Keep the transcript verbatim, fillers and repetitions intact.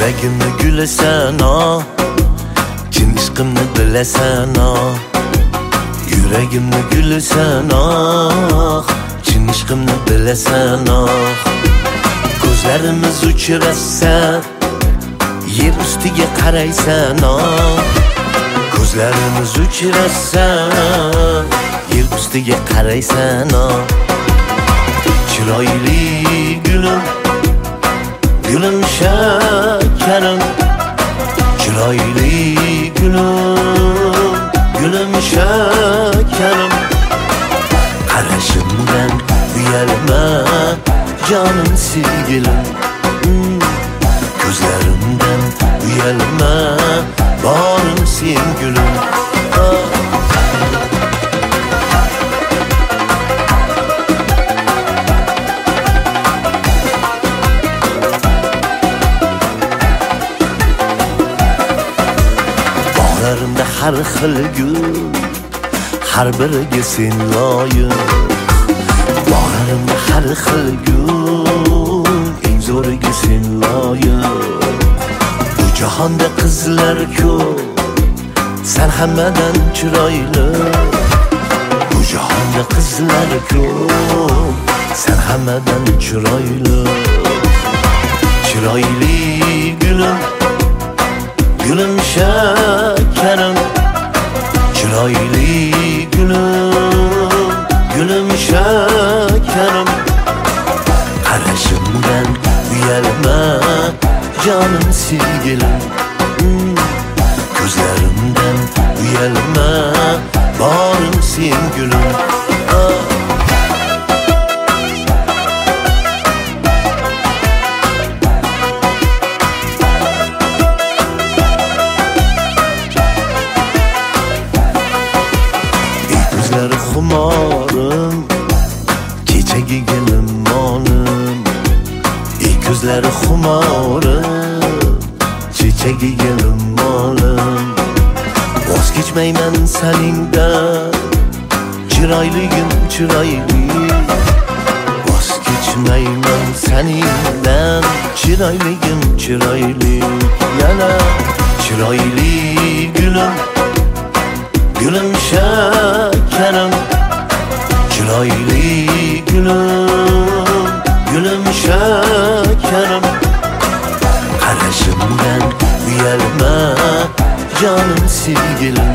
Yuragimni gulasan o, chin ishqimni bilasan o. Yuragimni gulasan o, chin ishqimni bilasan o. Ko'zlarimiz uchrashsa, yer ustiga qaraysan o. Ko'zlarimiz uchrashsa, yer ustiga qaraysan o. Chiroyli gulim, gulim shakarim. Chiroyli gulim, gulim shakarim. Qarashimdan uyalma jonim sevgilim. Ko'zlarimdan uyalma borim sen gulim. Bog'larimda har xil gul, har biriga sen loyiq. Bog'larimda har xil gul, eng zo'riga sen loyiq. Bu jahonda qizlar ko'p, sen hammadan chiroyli. Bu jahonda qizlar ko'p, sen hammadan chiroyli. Chiroyli gulim, gulim shakarim. Chiroyli gulim, gulim shakarim. Qarashimdan uyalma jonim sevgilim. Ko'zlarimdan uyalma borim sen gulim. Ko'zlari xumorim, kechagi gilimonim. Ey ko'zlari xumorim, kechagi gilimonim. Voz kechmayman seningdan, chiroyligim chiroyli. Voz kechmayman seningdan, chiroyligim chiroyli. Yana chiroyli gulim, gulim shakarim. Chiroyli gulim, gulim shakarim. Qarashimdan uyalma jonim sevgilim.